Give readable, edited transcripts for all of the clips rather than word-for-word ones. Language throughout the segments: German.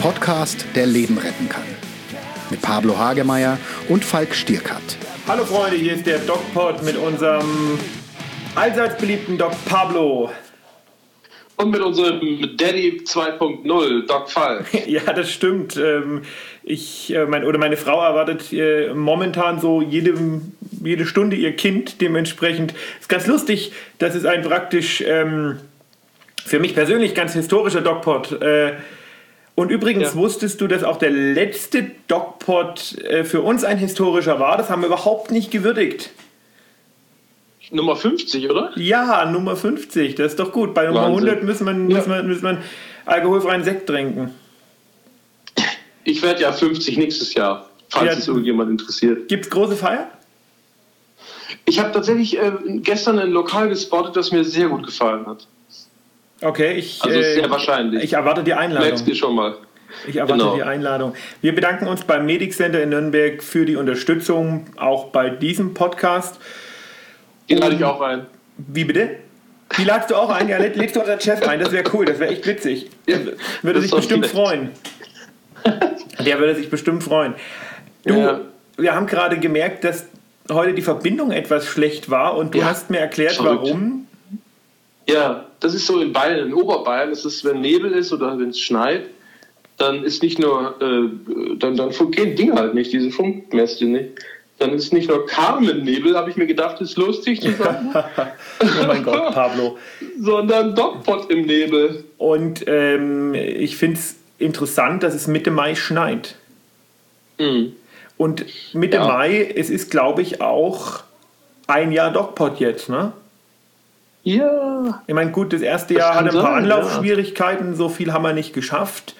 Podcast, der Leben retten kann. Mit Pablo Hagemeyer und Falk Stierkat. Hallo Freunde, hier ist der DocPod mit unserem allseits beliebten Doc Pablo. Und mit unserem Daddy 2.0, Doc Falk. Ja, das stimmt. Meine Frau erwartet momentan so jede Stunde ihr Kind. Dementsprechend ist ganz lustig, dass es ein praktisch für mich persönlich ganz historischer DocPod. Und übrigens wusstest du, dass auch der letzte DocPod für uns ein historischer war? Das haben wir überhaupt nicht gewürdigt. Nummer 50, oder? Ja, Nummer 50, das ist doch gut. Bei Nummer 100 müssen wir alkoholfreien Sekt trinken. Ich werde ja 50 nächstes Jahr, falls es irgendjemand interessiert. Gibt es große Feier? Ich habe tatsächlich gestern ein Lokal gespottet, das mir sehr gut gefallen hat. Okay, sehr wahrscheinlich. Ich erwarte die Einladung. Merkst du schon mal. Ich erwarte die Einladung. Wir bedanken uns beim Medic Center in Nürnberg für die Unterstützung, auch bei diesem Podcast. Den lade ich auch ein. Wie bitte? Die ladest du auch ein? Ja, lädst du unseren Chef ein? Das wäre cool, das wäre echt witzig. Ja, würde sich bestimmt freuen. Der würde sich bestimmt freuen. Wir haben gerade gemerkt, dass heute die Verbindung etwas schlecht war und du hast mir erklärt, warum. Ja, das ist so in Bayern, in Oberbayern, das ist, wenn Nebel ist oder wenn es schneit, dann ist nicht nur, dann gehen Dinge halt nicht, diese Funkmäste nicht. Dann ist nicht nur Carmen-Nebel, habe ich mir gedacht, ist lustig zu sagen. Oh mein Gott, Pablo. Sondern DocPod im Nebel. Und ich finde es interessant, dass es Mitte Mai schneit. Mhm. Und Mitte Mai, es ist, glaube ich, auch ein Jahr DocPod jetzt, ne? Ja. Ich meine, gut, das erste Jahr hatte ein paar Anlaufschwierigkeiten, so viel haben wir nicht geschafft.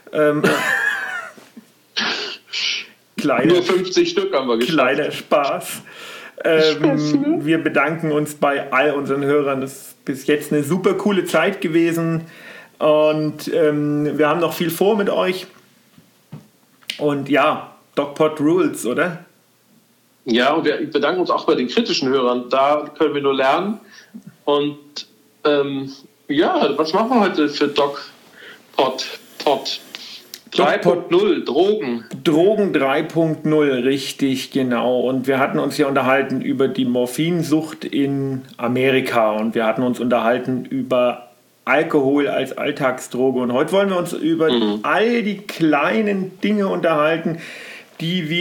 Nur 50 Stück haben wir geschafft. Kleiner Spaß. Wir bedanken uns bei all unseren Hörern. Das ist bis jetzt eine super coole Zeit gewesen. Und wir haben noch viel vor mit euch. Und ja, DocPod Rules, oder? Ja, und wir bedanken uns auch bei den kritischen Hörern. Da können wir nur lernen. Und was machen wir heute für DocPod? 3.0, Drogen. Drogen 3.0, richtig, genau. Und wir hatten uns ja unterhalten über die Morphinsucht in Amerika und wir hatten uns unterhalten über Alkohol als Alltagsdroge. Und heute wollen wir uns über all die kleinen Dinge unterhalten, die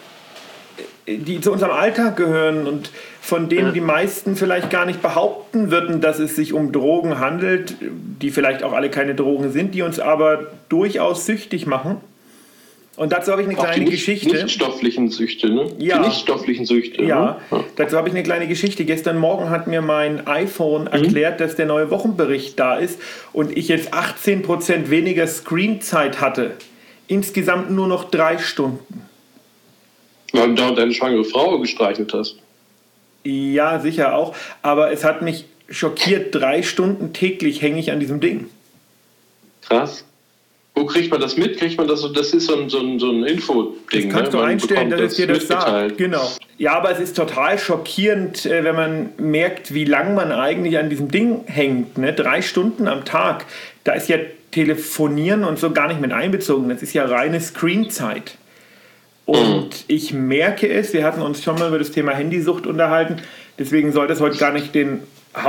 zu unserem Alltag gehören und von denen die meisten vielleicht gar nicht behaupten würden, dass es sich um Drogen handelt, die vielleicht auch alle keine Drogen sind, die uns aber durchaus süchtig machen. Und dazu habe ich eine kleine Geschichte. Die nichtstofflichen Süchte, ne? Ja. Die nichtstofflichen Süchte. Ja, ne? Dazu habe ich eine kleine Geschichte. Gestern Morgen hat mir mein iPhone erklärt, dass der neue Wochenbericht da ist und ich jetzt 18% weniger Screenzeit hatte. Insgesamt nur noch 3 Stunden. Weil du da deine schwangere Frau gestreichelt hast. Ja, sicher auch. Aber es hat mich schockiert. 3 Stunden täglich hänge ich an diesem Ding. Krass. Wo kriegt man das mit? Kriegt man das so? Das ist so ein Info-Ding. Das kannst du einstellen, dass es dir das sagt. Genau. Ja, aber es ist total schockierend, wenn man merkt, wie lang man eigentlich an diesem Ding hängt. Ne? 3 Stunden am Tag. Da ist ja Telefonieren und so gar nicht mit einbezogen. Das ist ja reine Screenzeit. Und ich merke es, wir hatten uns schon mal über das Thema Handysucht unterhalten, deswegen soll das heute gar nicht den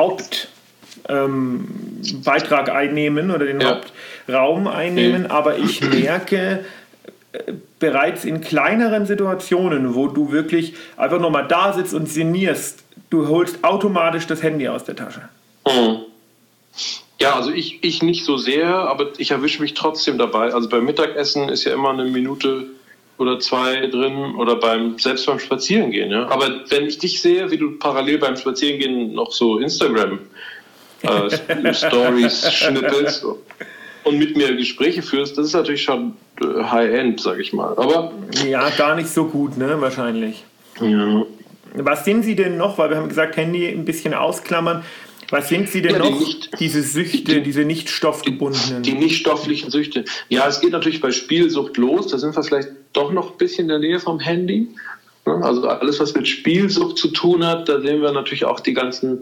Hauptbeitrag einnehmen oder den Hauptraum einnehmen, aber ich merke bereits in kleineren Situationen, wo du wirklich einfach nochmal da sitzt und sinnierst, du holst automatisch das Handy aus der Tasche. Ja, also ich nicht so sehr, aber ich erwische mich trotzdem dabei. Also beim Mittagessen ist ja immer eine Minute oder 2 drin oder selbst beim Spazierengehen. Ja? Aber wenn ich dich sehe, wie du parallel beim Spazierengehen noch so Instagram Stories schnippelst und mit mir Gespräche führst, das ist natürlich schon High-End, sag ich mal. Aber ja, gar nicht so gut, ne, wahrscheinlich. Ja. Was sind Sie denn noch, weil wir haben gesagt, Handy ein bisschen ausklammern, was sind Sie denn noch, diese Süchte, diese nicht stoffgebundenen? Die nicht stofflichen Süchte. Ja, es geht natürlich bei Spielsucht los. Da sind wir vielleicht doch noch ein bisschen in der Nähe vom Handy. Also alles, was mit Spielsucht zu tun hat, da sehen wir natürlich auch die ganzen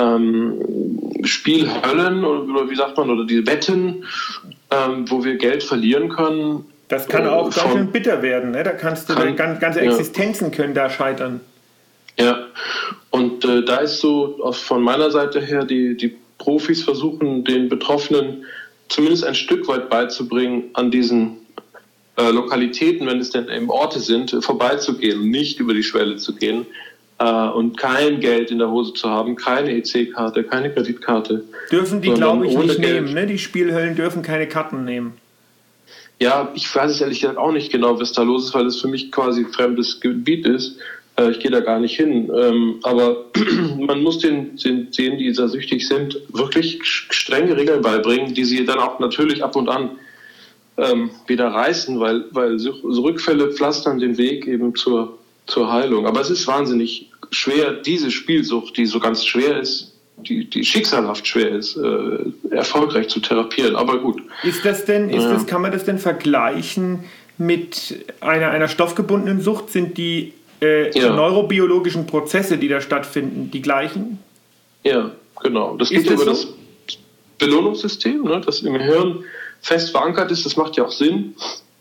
Spielhöllen oder wie sagt man, oder die Wetten, wo wir Geld verlieren können. Das kann auch ganz schön bitter werden. Ne? Da kannst du ganze Existenzen können da scheitern. Ja, und da ist so von meiner Seite her, die Profis versuchen, den Betroffenen zumindest ein Stück weit beizubringen, an diesen Lokalitäten, wenn es denn eben Orte sind, vorbeizugehen und nicht über die Schwelle zu gehen und kein Geld in der Hose zu haben, keine EC-Karte, keine Kreditkarte. Dürfen die, glaube ich, nicht nehmen, ne? Die Spielhöllen dürfen keine Karten nehmen. Ja, ich weiß es ehrlich gesagt auch nicht genau, was da los ist, weil es für mich quasi ein fremdes Gebiet ist. Ich gehe da gar nicht hin. Aber man muss denen, die da süchtig sind, wirklich strenge Regeln beibringen, die sie dann auch natürlich ab und an wieder reißen, weil Rückfälle pflastern den Weg eben zur Heilung. Aber es ist wahnsinnig schwer, diese Spielsucht, die so ganz schwer ist, die schicksalhaft schwer ist, erfolgreich zu therapieren. Aber gut. Kann man das denn vergleichen mit einer stoffgebundenen Sucht? Sind die neurobiologischen Prozesse, die da stattfinden, die gleichen? Ja, genau. Das geht über das Belohnungssystem, ne, das im Hirn fest verankert ist. Das macht ja auch Sinn.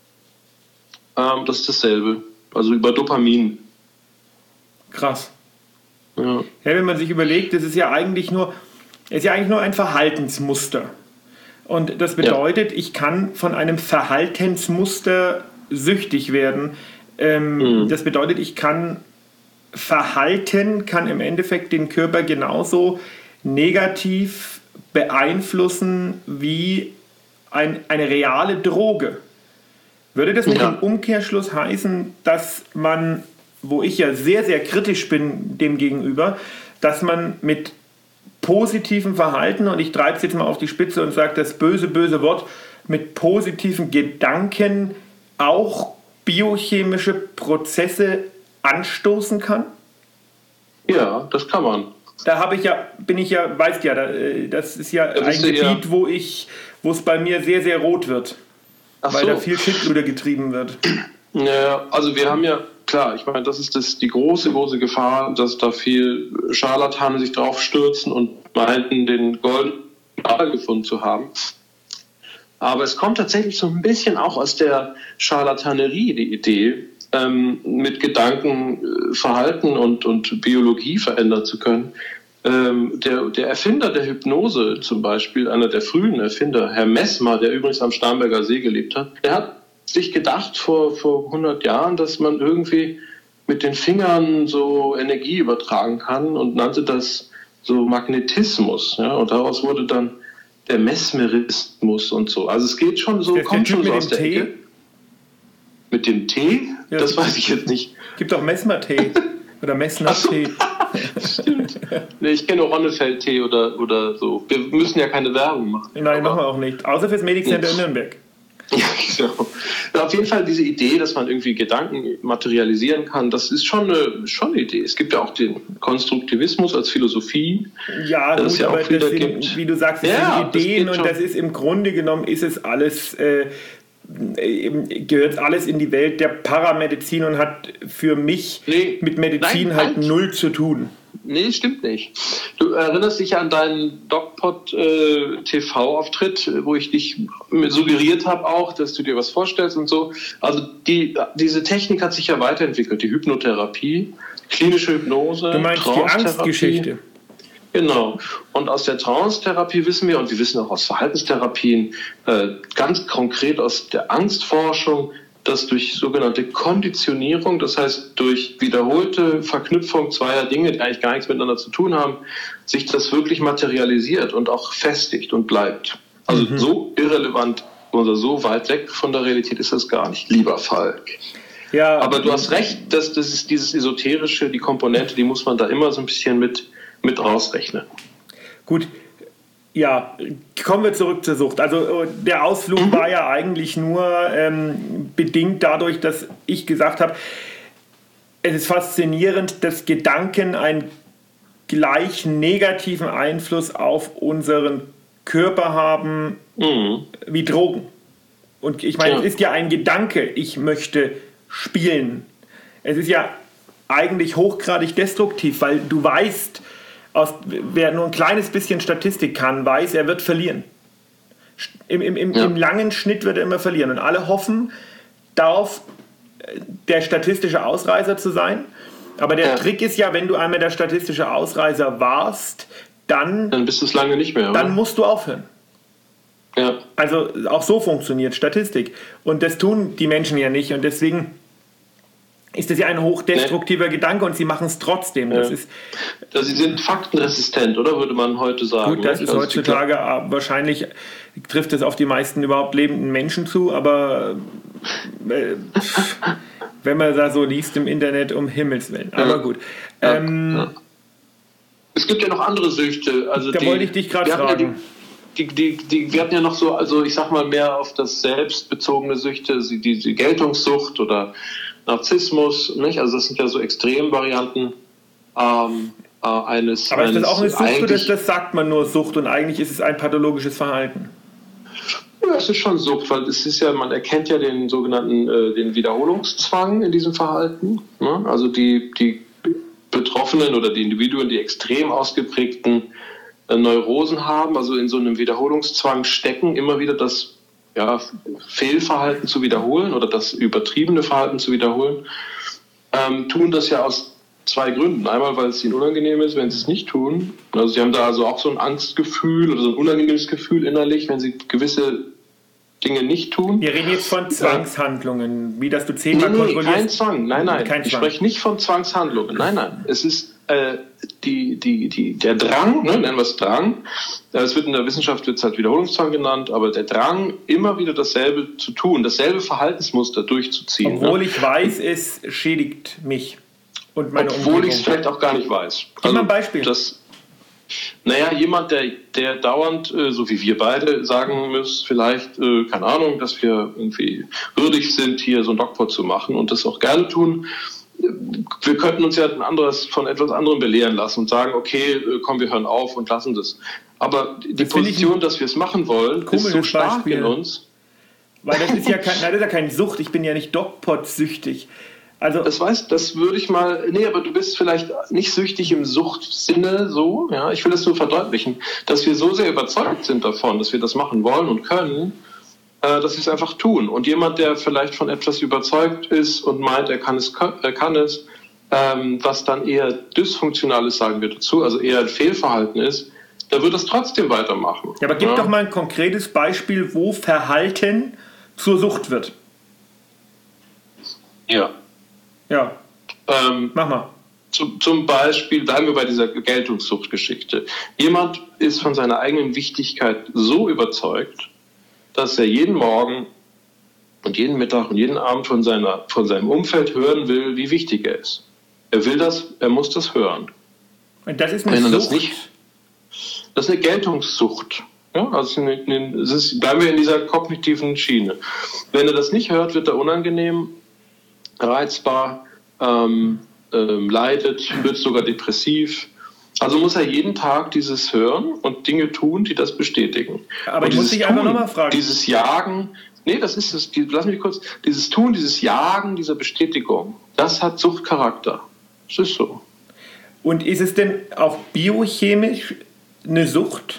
Das ist dasselbe. Also über Dopamin. Krass. Ja, wenn man sich überlegt, das ist ja eigentlich nur ein Verhaltensmuster. Und das bedeutet, ich kann von einem Verhaltensmuster süchtig werden. Das bedeutet, Verhalten kann im Endeffekt den Körper genauso negativ beeinflussen wie eine reale Droge. Würde das nicht im Umkehrschluss heißen, dass man, wo ich ja sehr, sehr kritisch bin dem gegenüber, dass man mit positivem Verhalten, und ich treibe es jetzt mal auf die Spitze und sage das böse, böse Wort, mit positiven Gedanken auch biochemische Prozesse anstoßen kann? Ja, das kann man. Da weißt ja, das ist ja ein Gebiet, wo es bei mir sehr, sehr rot wird. Weil da viel Schindluder getrieben wird. Ja, also wir haben ja, klar, ich meine, das ist die große, große Gefahr, dass da viel Scharlatane sich drauf stürzen und meinten, den goldenen Gral gefunden zu haben. Aber es kommt tatsächlich so ein bisschen auch aus der Scharlatanerie, die Idee, mit Gedanken Verhalten und Biologie verändern zu können. Der Erfinder der Hypnose zum Beispiel, einer der frühen Erfinder, Herr Messmer, der übrigens am Starnberger See gelebt hat, der hat sich gedacht vor 100 Jahren, dass man irgendwie mit den Fingern so Energie übertragen kann und nannte das so Magnetismus. Ja? Und daraus wurde dann der Mesmerismus und so. Also es geht schon so, kommt schon so aus der Ecke. Mit dem Tee? Ja, das weiß ich jetzt nicht. Gibt auch Messmer-Tee oder Messner-Tee. Stimmt. Nee, ich kenne Ronnefeld-Tee oder so. Wir müssen ja keine Werbung machen. Nein, machen wir auch nicht. Außer fürs Medic-Center in Nürnberg. Ja, genau. Auf jeden Fall diese Idee, dass man irgendwie Gedanken materialisieren kann, das ist schon eine Idee. Es gibt ja auch den Konstruktivismus als Philosophie. Ja, gut, aber das sind, wie du sagst, das sind Ideen und das ist im Grunde genommen, ist es alles... gehört alles in die Welt der Paramedizin und hat für mich mit Medizin null zu tun. Nee, stimmt nicht. Du erinnerst dich an deinen DocPod TV-Auftritt, wo ich dich suggeriert habe auch, dass du dir was vorstellst und so. Also diese Technik hat sich ja weiterentwickelt. Die Hypnotherapie, klinische Hypnose, du meinst die Angstgeschichte? Genau. Und aus der Trance-Therapie wissen wir, und wir wissen auch aus Verhaltenstherapien, ganz konkret aus der Angstforschung, dass durch sogenannte Konditionierung, das heißt durch wiederholte Verknüpfung zweier Dinge, die eigentlich gar nichts miteinander zu tun haben, sich das wirklich materialisiert und auch festigt und bleibt. Also so irrelevant oder so weit weg von der Realität ist das gar nicht, lieber Falk. Ja, aber du hast recht, dass das ist dieses Esoterische, die Komponente, die muss man da immer so ein bisschen mit rausrechnen. Gut, ja, kommen wir zurück zur Sucht. Also der Ausflug war ja eigentlich nur bedingt dadurch, dass ich gesagt habe, es ist faszinierend, dass Gedanken einen gleich negativen Einfluss auf unseren Körper haben wie Drogen. Und ich meine, es ist ja ein Gedanke, ich möchte spielen. Es ist ja eigentlich hochgradig destruktiv, weil du weißt, wer nur ein kleines bisschen Statistik kann, weiß, er wird verlieren. Im langen Schnitt wird er immer verlieren. Und alle hoffen darauf, der statistische Ausreißer zu sein. Aber der Trick ist ja, wenn du einmal der statistische Ausreißer warst, dann bist du es lange nicht mehr. Dann musst du aufhören. Ja. Also auch so funktioniert Statistik. Und das tun die Menschen ja nicht. Und deswegen ist das ja ein hochdestruktiver Gedanke und sie machen es trotzdem. Ja. Sie sind faktenresistent, oder würde man heute sagen? Gut, das ist heutzutage wahrscheinlich, trifft es auf die meisten überhaupt lebenden Menschen zu, aber wenn man da so liest im Internet, um Himmels Willen. Aber gut. Es gibt ja noch andere Süchte. Also da wollte ich dich gerade fragen. Wir hatten ja noch so, also ich sag mal mehr auf das selbstbezogene Süchte, die Geltungssucht oder Narzissmus, nicht? Also das sind ja so Extremvarianten eines. Aber ist das auch eine Sucht oder das sagt man nur Sucht und eigentlich ist es ein pathologisches Verhalten? Ja, es ist schon Sucht, weil es ist ja, man erkennt ja den sogenannten den Wiederholungszwang in diesem Verhalten. Ne? Also die Betroffenen oder die Individuen, die extrem ausgeprägten Neurosen haben, also in so einem Wiederholungszwang stecken, immer wieder das Fehlverhalten zu wiederholen oder das übertriebene Verhalten zu wiederholen, tun das ja aus zwei Gründen. Einmal, weil es ihnen unangenehm ist, wenn sie es nicht tun. Also sie haben da also auch so ein Angstgefühl oder so ein unangenehmes Gefühl innerlich, wenn sie gewisse Dinge nicht tun. Wir reden jetzt von Zwangshandlungen, wie dass du 10-mal kontrollierst. Kein Zwang, nein. Ich spreche nicht von Zwangshandlungen, nein. Es ist der Drang, ne, nennen wir es Drang, es wird in der Wissenschaft halt Wiederholungszwang genannt, aber der Drang, immer wieder dasselbe zu tun, dasselbe Verhaltensmuster durchzuziehen. Obwohl ich weiß, es schädigt mich und meine Umgebung. Obwohl ich es vielleicht auch gar nicht weiß. Gib mal ein Beispiel. Jemand, der dauernd, so wie wir beide, sagen muss, vielleicht, keine Ahnung, dass wir irgendwie würdig sind, hier so ein Dogpot zu machen und das auch gerne tun. Wir könnten uns ja von etwas anderem belehren lassen und sagen, okay, komm, wir hören auf und lassen das. Aber die Position, dass wir es machen wollen, ist so stark in uns. Weil das ist ja keine Sucht, ich bin ja nicht Dogpot-süchtig. Also das würde ich mal, aber du bist vielleicht nicht süchtig im Suchtsinne so, ja, ich will das nur verdeutlichen, dass wir so sehr überzeugt sind davon, dass wir das machen wollen und können, dass wir es einfach tun. Und jemand, der vielleicht von etwas überzeugt ist und meint, er kann es, was dann eher dysfunktional ist, sagen wir dazu, also eher ein Fehlverhalten ist, der wird das trotzdem weitermachen. Ja, aber gib doch mal ein konkretes Beispiel, wo Verhalten zur Sucht wird. Ja. Mach mal. Zum Beispiel, bleiben wir bei dieser Geltungssuchtgeschichte. Jemand ist von seiner eigenen Wichtigkeit so überzeugt, dass er jeden Morgen und jeden Mittag und jeden Abend von seinem Umfeld hören will, wie wichtig er ist. Er muss das hören. Und das ist eine Sucht? Das ist eine Geltungssucht. Ja, also bleiben wir in dieser kognitiven Schiene. Wenn er das nicht hört, wird er unangenehm, reizbar, leidet, wird sogar depressiv. Also muss er jeden Tag dieses hören und Dinge tun, die das bestätigen. Aber ich muss dich einfach nochmal fragen. Dieses Jagen, das ist es, lass mich kurz, dieses Tun, dieses Jagen dieser Bestätigung, das hat Suchtcharakter. Das ist so. Und ist es denn auch biochemisch eine Sucht?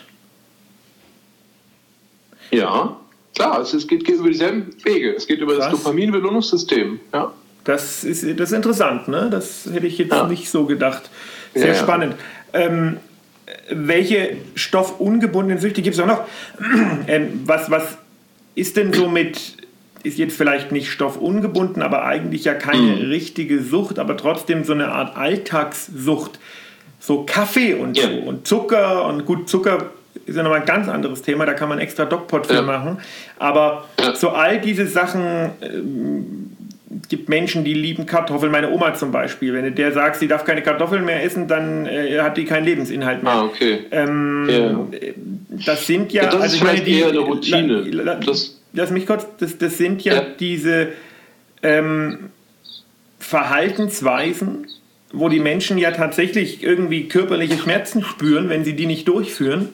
Ja, klar, es geht über dieselben Wege. Es geht über das Dopamin-Belohnungssystem. Ja. Das ist interessant, ne? Das hätte ich jetzt nicht so gedacht. Sehr spannend. Welche stoffungebundenen Süchte gibt es auch noch? Was ist denn so ist jetzt vielleicht nicht stoffungebunden, aber eigentlich ja keine richtige Sucht, aber trotzdem so eine Art Alltagssucht. So Kaffee und so und Zucker und gut, Zucker ist ja nochmal ein ganz anderes Thema, da kann man extra Dogpot für machen. Aber so all diese Sachen, gibt Menschen, die lieben Kartoffeln. Meine Oma zum Beispiel. Wenn du der sagst, sie darf keine Kartoffeln mehr essen, dann hat die keinen Lebensinhalt mehr. Ah, okay. Das sind ja... Das ist vielleicht eher eine Routine. Lass mich kurz... Das sind ja diese Verhaltensweisen, wo die Menschen ja tatsächlich irgendwie körperliche Schmerzen spüren, wenn sie die nicht durchführen.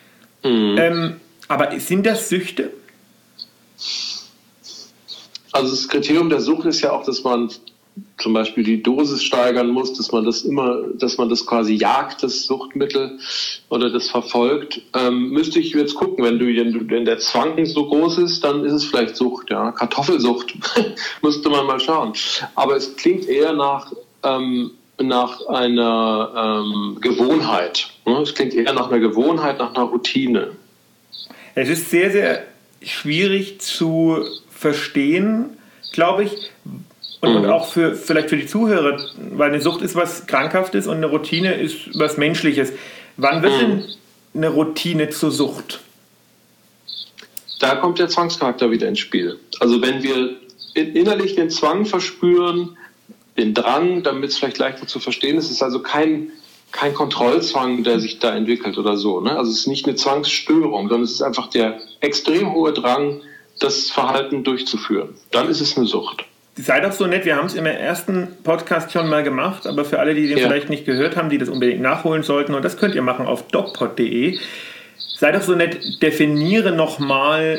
Aber sind das Süchte? Also das Kriterium der Sucht ist ja auch, dass man zum Beispiel die Dosis steigern muss, dass man das quasi jagt, das Suchtmittel, oder das verfolgt, müsste ich jetzt gucken, wenn der Zwang so groß ist, dann ist es vielleicht Sucht, ja, Kartoffelsucht, müsste man mal schauen. Aber es klingt eher nach einer Gewohnheit. Ne? Es klingt eher nach einer Gewohnheit, nach einer Routine. Es ist sehr, sehr schwierig zu verstehen, glaube ich, und auch vielleicht für die Zuhörer, weil eine Sucht ist was Krankhaftes und eine Routine ist was Menschliches. Wann wird denn eine Routine zur Sucht? Da kommt der Zwangscharakter wieder ins Spiel. Also wenn wir innerlich den Zwang verspüren, den Drang, damit es vielleicht leichter zu verstehen ist, ist also kein Kontrollzwang, der sich da entwickelt oder so. Ne? Also es ist nicht eine Zwangsstörung, sondern es ist einfach der extrem hohe Drang, das Verhalten durchzuführen. Dann ist es eine Sucht. Sei doch so nett, wir haben es im ersten Podcast schon mal gemacht, aber für alle, die den vielleicht nicht gehört haben, die das unbedingt nachholen sollten, und das könnt ihr machen auf docpod.de, sei doch so nett, definiere nochmal,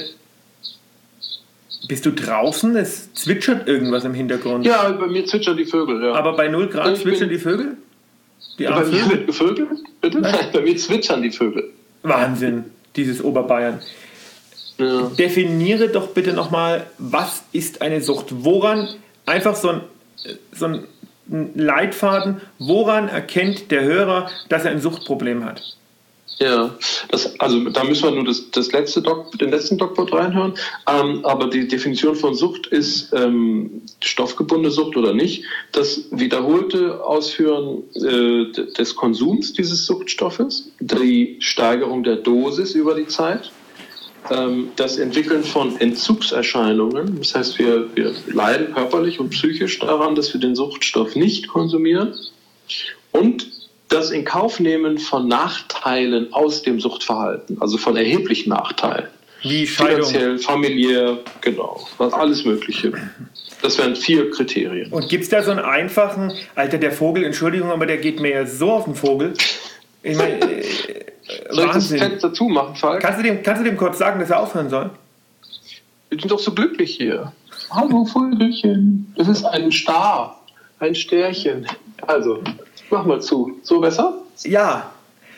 bist du draußen? Es zwitschert irgendwas im Hintergrund. Ja, bei mir zwitschern die Vögel, ja. Aber bei 0 Grad zwitschern die Vögel? Die armen Vögel? Vögel? Bitte? Nein, bei mir zwitschern die Vögel. Wahnsinn, dieses Oberbayern. Ja. Definiere doch bitte nochmal, was ist eine Sucht? Woran, einfach so ein Leitfaden, woran erkennt der Hörer, dass er ein Suchtproblem hat? Ja, also da müssen wir nur den letzten DocPod reinhören. Aber die Definition von Sucht ist stoffgebundene Sucht oder nicht. Das wiederholte Ausführen des Konsums dieses Suchtstoffes, die Steigerung der Dosis über die Zeit, das Entwickeln von Entzugserscheinungen. Das heißt, wir leiden körperlich und psychisch daran, dass wir den Suchtstoff nicht konsumieren. Und das in Kauf nehmen von Nachteilen aus dem Suchtverhalten, also von erheblichen Nachteilen. Wie Scheidung. Finanziell, familiär, genau, alles Mögliche. Das wären 4 Kriterien. Und gibt es da so einen einfachen, Alter, der Vogel, Entschuldigung, aber der geht mir ja so auf den Vogel. Ich meine, soll ich das Fenster zumachen, Falk? Kannst du dem kurz sagen, dass er aufhören soll? Wir sind doch so glücklich hier. Hallo Vögelchen, das ist ein Star, ein Sternchen. Also, mach mal zu. So besser? Ja.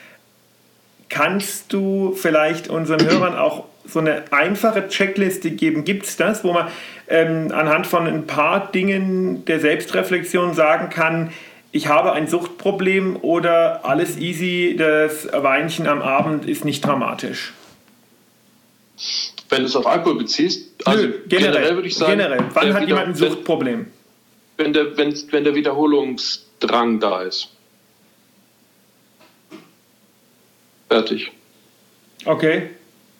Kannst du vielleicht unseren Hörern auch so eine einfache Checkliste geben? Gibt es das, wo man anhand von ein paar Dingen der Selbstreflexion sagen kann, ich habe ein Suchtproblem oder alles easy, das Weinchen am Abend ist nicht dramatisch? Wenn du es auf Alkohol beziehst, also generell würde ich sagen... Generell. Wann hat jemand ein Suchtproblem? Wenn der Wiederholungsdrang da ist. Fertig. Okay.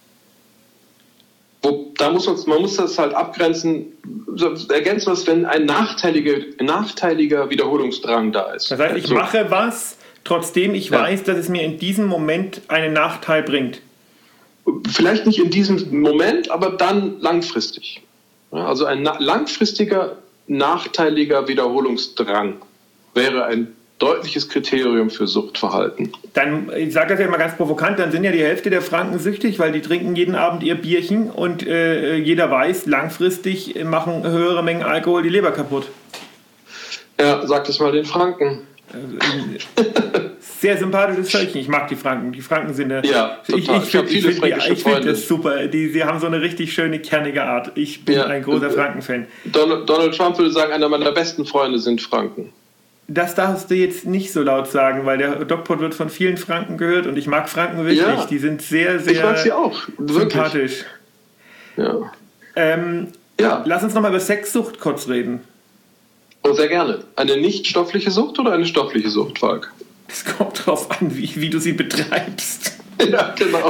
Man muss das halt abgrenzen, ergänzen, was, wenn ein nachteiliger Wiederholungsdrang da ist. Das heißt, ich mache was, trotzdem ich weiß, dass es mir in diesem Moment einen Nachteil bringt. Vielleicht nicht in diesem Moment, aber dann langfristig. Also ein langfristiger, nachteiliger Wiederholungsdrang wäre ein deutliches Kriterium für Suchtverhalten. Dann, ich sage das ja mal ganz provokant, dann sind ja die Hälfte der Franken süchtig, weil die trinken jeden Abend ihr Bierchen und jeder weiß, langfristig machen höhere Mengen Alkohol die Leber kaputt. Ja, sag das mal den Franken. Sehr sympathisches Völkchen. Ich mag die Franken. Die Franken sind ja, total. Ich finde das super. Sie haben so eine richtig schöne, kernige Art. Ich bin ein großer Franken-Fan. Donald Trump würde sagen, einer meiner besten Freunde sind Franken. Das darfst du jetzt nicht so laut sagen, weil der DocPod wird von vielen Franken gehört und ich mag Franken wirklich. Ja, die sind sehr, sehr ich mag sie auch. Sympathisch. Ja. Lass uns nochmal über Sexsucht kurz reden. Oh, sehr gerne. Eine nicht stoffliche Sucht oder eine stoffliche Sucht, Falk? Es kommt drauf an, wie du sie betreibst. Ja, genau.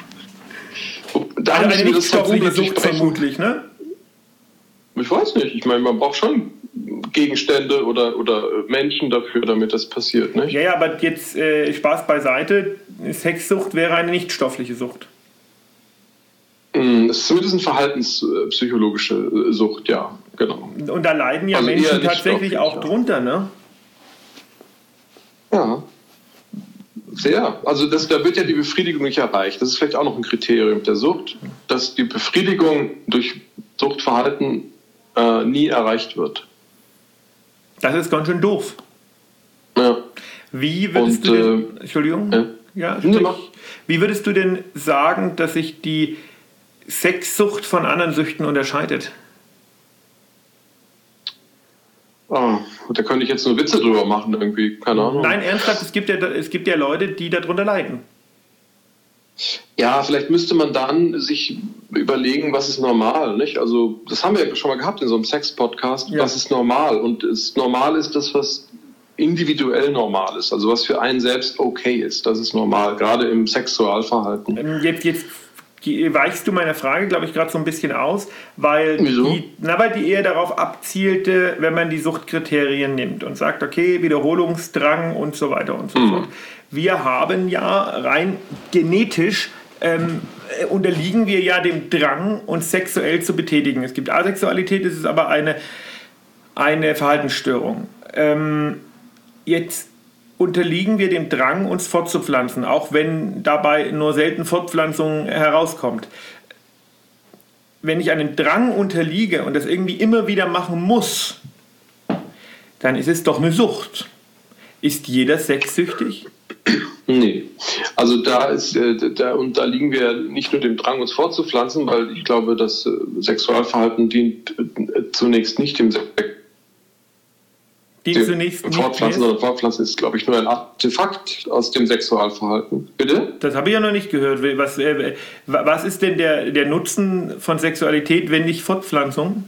Eine nicht stoffliche Sucht vermutlich, ne? Ich weiß nicht. Ich meine, man braucht schon Gegenstände oder Menschen dafür, damit das passiert, nicht? Ja, aber jetzt Spaß beiseite. Sexsucht wäre eine nicht stoffliche Sucht. Es ist zumindest eine verhaltenspsychologische Sucht, ja, genau. Und da leiden ja Menschen tatsächlich auch drunter, ne? Ja. Sehr. Also da wird ja die Befriedigung nicht erreicht. Das ist vielleicht auch noch ein Kriterium der Sucht, dass die Befriedigung durch Suchtverhalten nie erreicht wird. Das ist ganz schön doof. Ja. Wie würdest du denn, Entschuldigung? Ja, wie würdest du denn sagen, dass sich die Sexsucht von anderen Süchten unterscheidet? Oh, da könnte ich jetzt nur Witze drüber machen, irgendwie, keine Ahnung. Nein, ernsthaft, es gibt ja Leute, die darunter leiden. Ja, vielleicht müsste man dann sich überlegen, was ist normal, nicht? Also, das haben wir ja schon mal gehabt in so einem Sex-Podcast. Ja. Was ist normal? Und normal ist das, was individuell normal ist. Also, was für einen selbst okay ist. Das ist normal, gerade im Sexualverhalten. Jetzt weichst du meiner Frage, glaube ich, gerade so ein bisschen aus, weil die eher darauf abzielte, wenn man die Suchtkriterien nimmt und sagt, okay, Wiederholungsdrang und so weiter und so fort. Wir haben ja rein genetisch unterliegen wir ja dem Drang, uns sexuell zu betätigen. Es gibt Asexualität, es ist aber eine Verhaltensstörung. Jetzt unterliegen wir dem Drang, uns fortzupflanzen, auch wenn dabei nur selten Fortpflanzung herauskommt. Wenn ich einem Drang unterliege und das irgendwie immer wieder machen muss, dann ist es doch eine Sucht. Ist jeder sexsüchtig? Nee. Also da liegen wir nicht nur dem Drang, uns fortzupflanzen, weil ich glaube, das Sexualverhalten dient zunächst nicht dem Fortpflanzen, sondern Fortpflanzen ist, glaube ich, nur ein Artefakt aus dem Sexualverhalten. Bitte? Das habe ich ja noch nicht gehört. Was ist denn der Nutzen von Sexualität, wenn nicht Fortpflanzung?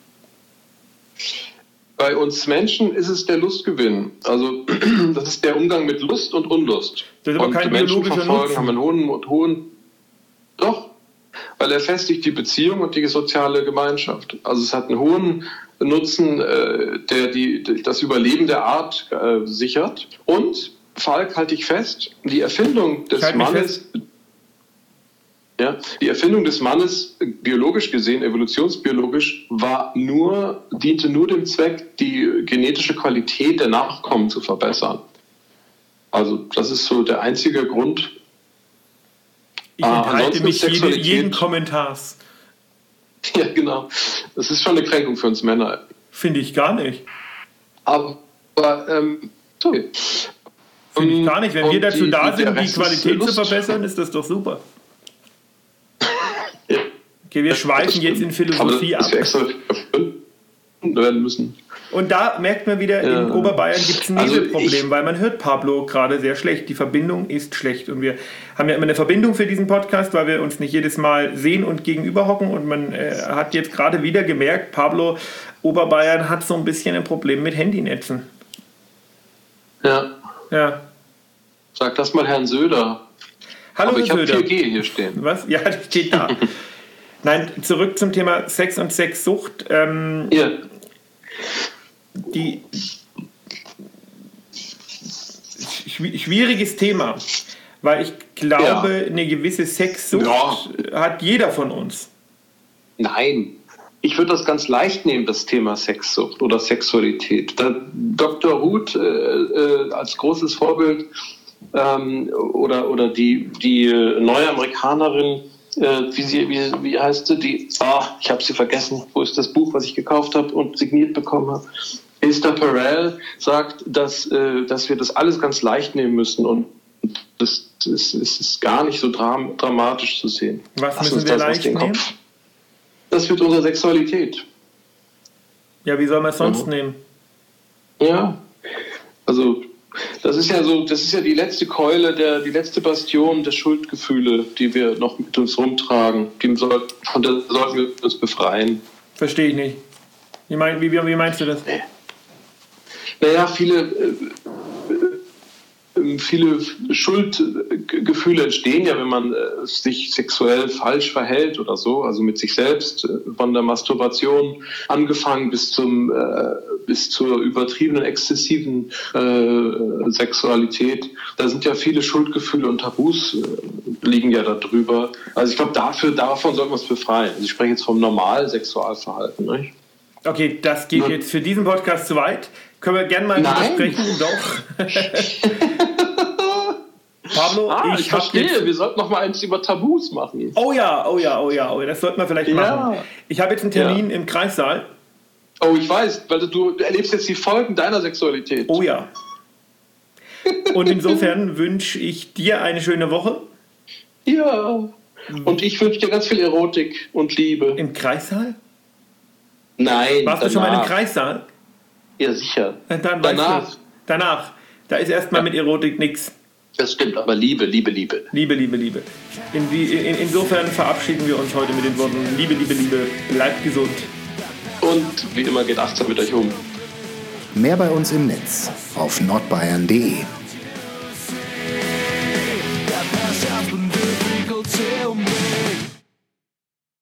Bei uns Menschen ist es der Lustgewinn. Also das ist der Umgang mit Lust und Unlust. Das ist aber kein biologischer Nutzen. Haben einen hohen... Doch, weil er festigt die Beziehung und die soziale Gemeinschaft. Also es hat einen hohen Nutzen, der das Überleben der Art sichert. Und, Falk, halte ich fest, die Erfindung des Mannes... Ja, die Erfindung des Mannes, biologisch gesehen, evolutionsbiologisch, diente nur dem Zweck, die genetische Qualität der Nachkommen zu verbessern. Also das ist so der einzige Grund. Ich enthalte mich jeden Kommentars. Ja, genau. Das ist schon eine Kränkung für uns Männer. Finde ich gar nicht. Aber, sorry. Finde ich gar nicht. Wenn wir dazu da sind, die Qualität zu verbessern, ist das doch super. Okay, wir schweifen jetzt in Philosophie ab. Werden müssen. Und da merkt man wieder, in Oberbayern gibt es ein Nebelproblem, weil man hört Pablo gerade sehr schlecht. Die Verbindung ist schlecht. Und wir haben ja immer eine Verbindung für diesen Podcast, weil wir uns nicht jedes Mal sehen und gegenüber hocken. Und man hat jetzt gerade wieder gemerkt, Pablo, Oberbayern hat so ein bisschen ein Problem mit Handynetzen. Ja. Sag das mal Herrn Söder. Hallo, aber ich habe Söder. 4G hier stehen. Was? Ja, das steht da. Nein, zurück zum Thema Sex und Sexsucht. Schwieriges Thema, weil ich glaube, eine gewisse Sexsucht hat jeder von uns. Nein, ich würde das ganz leicht nehmen, das Thema Sexsucht oder Sexualität. Dr. Ruth als großes Vorbild oder die neue Amerikanerin, wie heißt sie? Ich habe sie vergessen. Wo ist das Buch, was ich gekauft habe und signiert bekommen habe? Esther Perel sagt, dass wir das alles ganz leicht nehmen müssen und das ist gar nicht so dramatisch zu sehen. Was müssen wir leicht nehmen? Das wird unsere Sexualität. Ja, wie soll man es sonst nehmen? Ja, also das ist ja die letzte Keule, die letzte Bastion der Schuldgefühle, die wir noch mit uns rumtragen. Von der sollten wir uns befreien. Verstehe ich nicht. Wie meinst du das? Naja, viele Schuldgefühle entstehen ja, wenn man sich sexuell falsch verhält oder so, also mit sich selbst, von der Masturbation angefangen bis zur übertriebenen, exzessiven Sexualität. Da sind ja viele Schuldgefühle und Tabus liegen ja da drüber. Also ich glaube, davon sollten wir uns befreien. Also ich spreche jetzt vom normalen Sexualverhalten. Nicht? Okay, das geht jetzt für diesen Podcast zu weit. Können wir gerne mal drüber sprechen? Doch. Pablo, ich verstehe. Wir sollten noch mal eins über Tabus machen. Oh ja. Das sollten wir vielleicht machen. Ich habe jetzt einen Termin im Kreissaal. Oh, ich weiß, weil du erlebst jetzt die Folgen deiner Sexualität. Oh ja. Und insofern wünsche ich dir eine schöne Woche. Ja. Und ich wünsche dir ganz viel Erotik und Liebe. Im Kreissaal? Nein. Warst du schon mal im Kreissaal? Ja, sicher. Dann Danach. Danach. Da ist erstmal mit Erotik nichts. Das stimmt, aber Liebe. Liebe. Insofern verabschieden wir uns heute mit den Worten Liebe, bleibt gesund. Und wie immer geht achtsam mit euch um. Mehr bei uns im Netz auf nordbayern.de.